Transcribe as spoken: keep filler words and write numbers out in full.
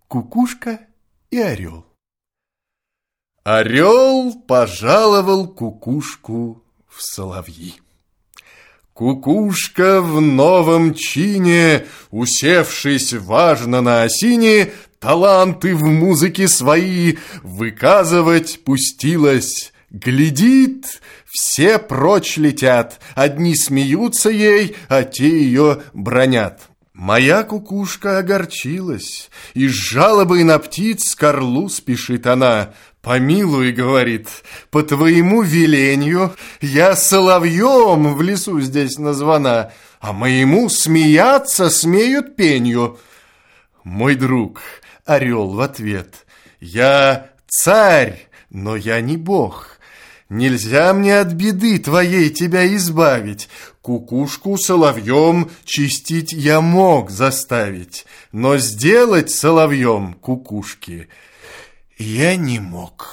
Кукушка и орел. Орел пожаловал кукушку в соловьи. Кукушка в новом чине, усевшись важно на осине, таланты в музыке свои выказывать пустилась. Глядит, все прочь летят, одни смеются ей, а те ее бранят. Моя кукушка огорчилась, и с жалобой на птиц к орлу спешит она. «Помилуй, — говорит, — по твоему велению я соловьем в лесу здесь названа, а моему смеяться смеют пенью». Мой друг, орел, в ответ: «Я царь, но я не бог. Нельзя мне от беды твоей тебя избавить. Кукушку соловьем чистить я мог заставить, но сделать соловьем кукушки я не мог».